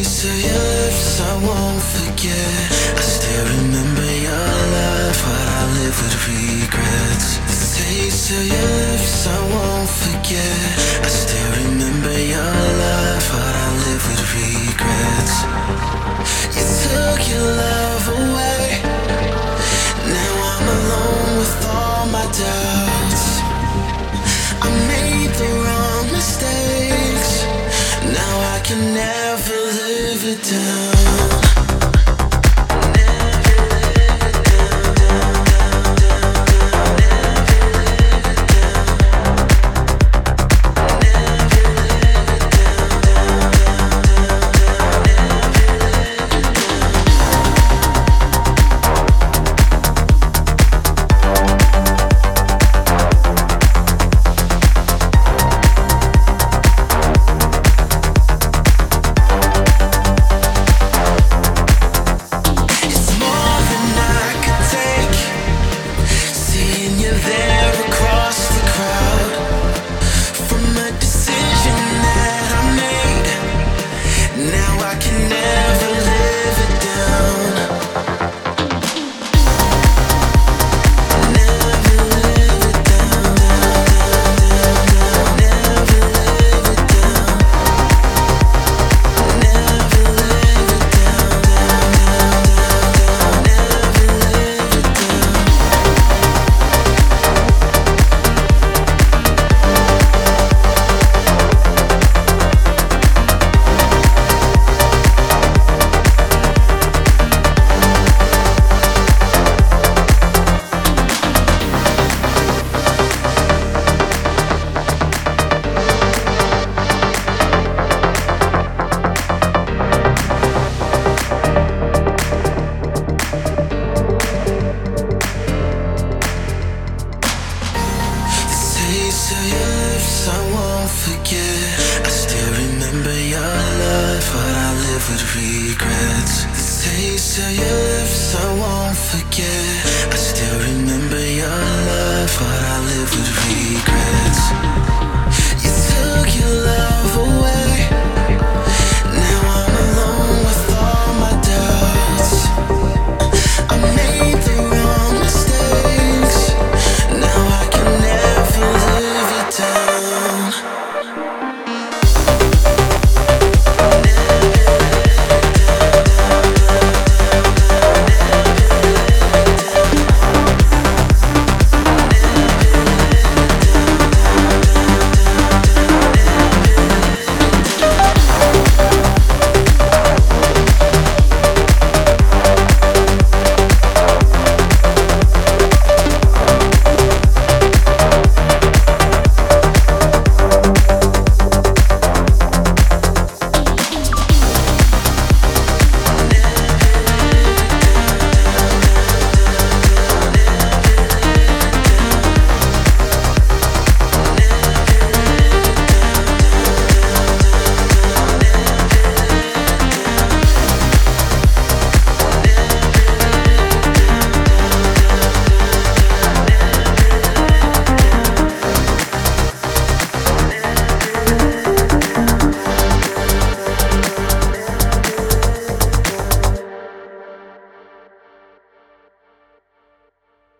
taste of your lips I won't forget. I still remember your love, but I live with regrets. The taste of your lips I won't forget. I still remember your love, but I live with regrets. You took your love away. Now I'm alone with all my doubts. I made the wrong mistakes. Now I can never live it down. I won't forget. I still remember your love, but I live with regrets. The taste of your lips I won't forget. I still remember your love, but I live with regrets.